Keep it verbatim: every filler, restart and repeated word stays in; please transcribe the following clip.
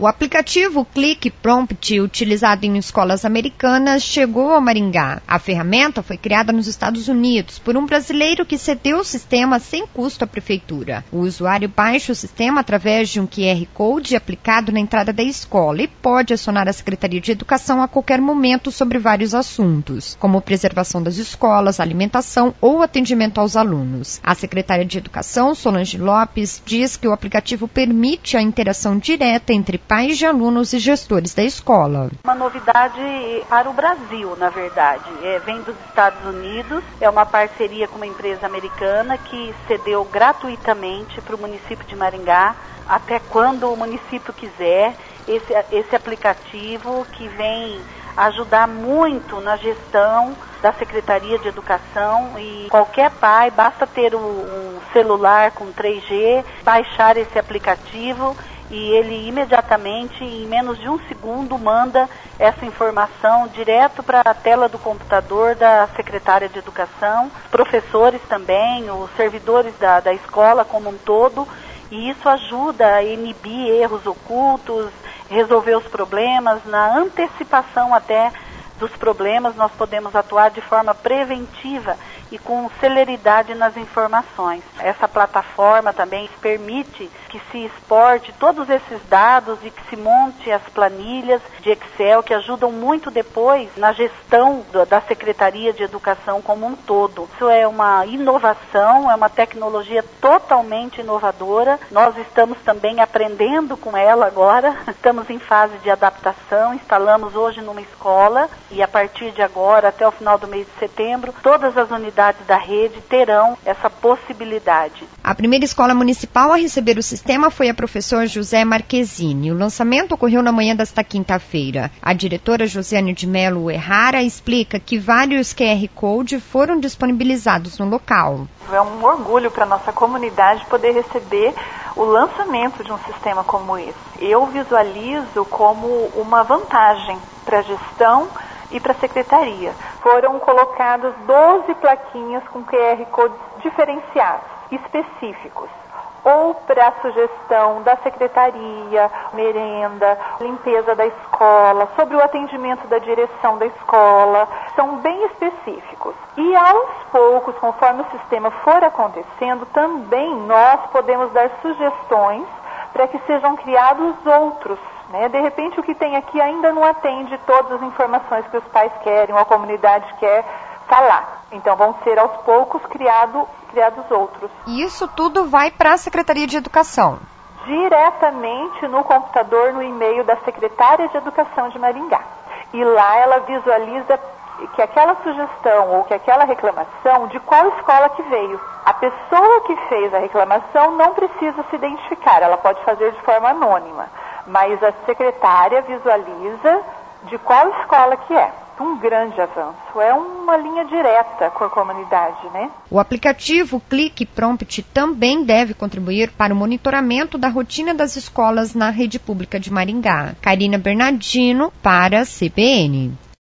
O aplicativo Click Prompt, utilizado em escolas americanas, chegou a Maringá. A ferramenta foi criada nos Estados Unidos por um brasileiro que cedeu o sistema sem custo à prefeitura. O usuário baixa o sistema através de um Q R Code aplicado na entrada da escola e pode acionar a Secretaria de Educação a qualquer momento sobre vários assuntos, como preservação das escolas, alimentação ou atendimento aos alunos. A secretária de Educação, Solange Lopes, diz que o aplicativo permite a interação direta entre pais de alunos e gestores da escola. Uma novidade para o Brasil, na verdade. É, vem dos Estados Unidos, é uma parceria com uma empresa americana que cedeu gratuitamente para o município de Maringá, até quando o município quiser, esse, esse aplicativo que vem ajudar muito na gestão da Secretaria de Educação, e qualquer pai, basta ter um celular com três G, baixar esse aplicativo e ele imediatamente, em menos de um segundo, manda essa informação direto para a tela do computador da secretária de Educação, professores também, os servidores da, da escola como um todo, e isso ajuda a inibir erros ocultos, resolver os problemas, na antecipação até dos problemas, nós podemos atuar de forma preventiva e com celeridade nas informações. Essa plataforma também permite que se exporte todos esses dados e que se monte as planilhas de Excel que ajudam muito depois na gestão da Secretaria de Educação como um todo. Isso é uma inovação, é uma tecnologia totalmente inovadora. Nós estamos também aprendendo com ela agora, estamos em fase de adaptação, instalamos hoje numa escola e a partir de agora, até o final do mês de setembro, todas as unidades da rede terão essa possibilidade. A primeira escola municipal a receber o sistema foi a professora José Marquezine. O lançamento ocorreu na manhã desta quinta-feira. A diretora Josiane de Melo Errara explica que vários Q R Code foram disponibilizados no local. É um orgulho para a nossa comunidade poder receber o lançamento de um sistema como esse. Eu visualizo como uma vantagem para a gestão e para a secretaria. Foram colocadas doze plaquinhas com Q R Codes diferenciados, específicos, ou para a sugestão da secretaria, merenda, limpeza da escola, sobre o atendimento da direção da escola, são bem específicos. E aos poucos, conforme o sistema for acontecendo, também nós podemos dar sugestões para que sejam criados outros. Né? De repente, o que tem aqui ainda não atende todas as informações que os pais querem, ou a comunidade quer falar. Então, vão ser aos poucos criado, criados outros. E isso tudo vai para a Secretaria de Educação? Diretamente no computador, no e-mail da Secretária de Educação de Maringá. E lá ela visualiza que aquela sugestão ou que aquela reclamação, de qual escola que veio. A pessoa que fez a reclamação não precisa se identificar, ela pode fazer de forma anônima. Mas a secretária visualiza de qual escola que é. Um grande avanço. É uma linha direta com a comunidade, né? O aplicativo Click Prompt também deve contribuir para o monitoramento da rotina das escolas na rede pública de Maringá. Karina Bernardino, para a C B N.